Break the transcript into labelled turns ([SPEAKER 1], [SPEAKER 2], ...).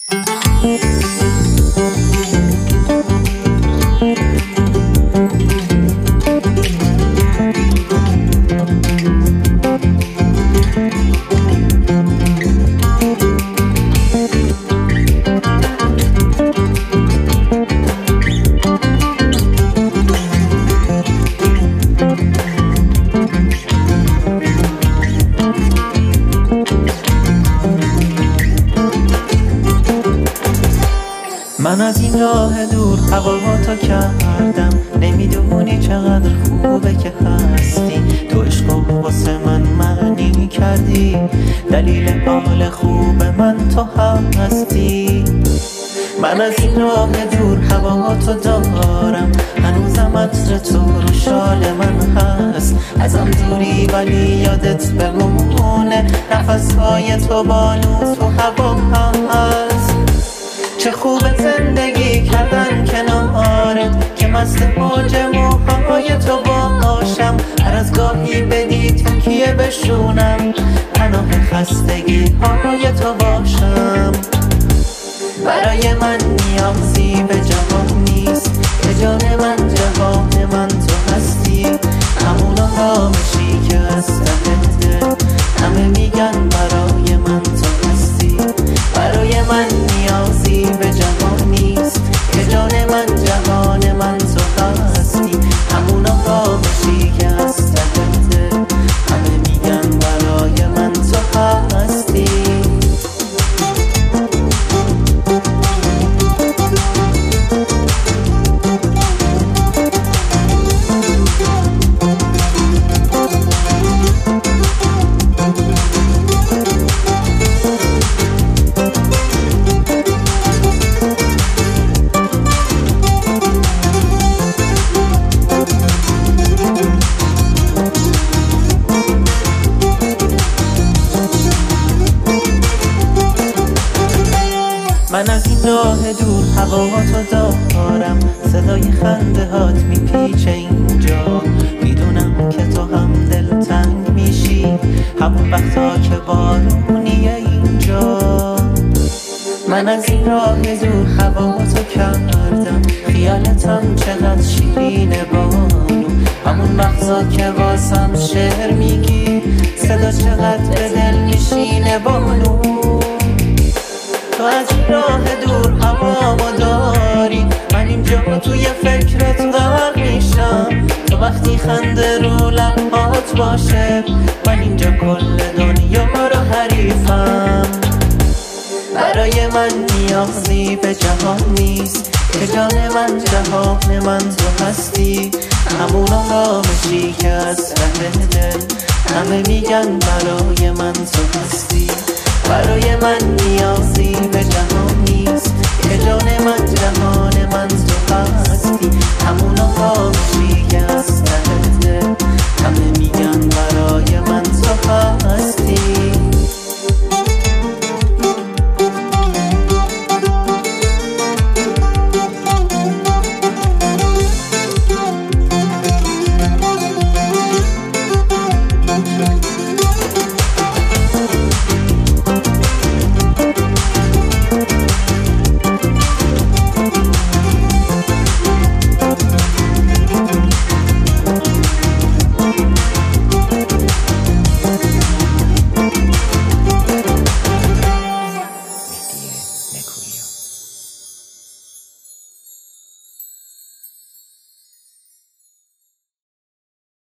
[SPEAKER 1] من از این راه دور هواتو کردم، نمیدونی چقدر خوبه که هستی. تو عشق واسه من معنی کردی، دلیل حال خوب من تو هستی. من از این راه دور هواتو دارم، هنوزم عطر تو رو شال من هست. ازم دوری ولی یادت بمونه، نفسهای تو بانو تو هوا هست. چه خوب زندگی کردن کنارت، که مست موج موهای تو باشم. هر از گاهی بدی تکیه بشونم، پناه خستگی های تو باشم. برای من نیازی به جهان نیست، که جان من جهان من تو هستی. همون آرامشی که از ته دل همه میگن برای من تو هستی. برای من نیازی به جهان نیست، که جان من جهان من تو هستی. همون آرامشی که از ته دل همه میگن برای من تو هستی. من از این راه دور هواتو دارم، صدای خنده هات میپیچه اینجا. میدونم که تو هم دلتنگ میشی، همون وقتا که بارونیه اینجا. من از این راه دور هواتو کردم، خیالتم چقدر شیرینه بانو. همون مغزا که واسم شعر میگی، صدا چقدر به دل میشینه بانو. تو از این راه دور هوامو داری، من اینجا توی فکرت غرق میشم. تو وقتی خنده رو لبات باشه، من اینجا کل دنیا رو حریفم. برای من نیازی به جهان نیست، که جان من جهان من تو هستی. همون آرامشی که از ته دل همه میگن برای من تو هستی. برای من نیازی به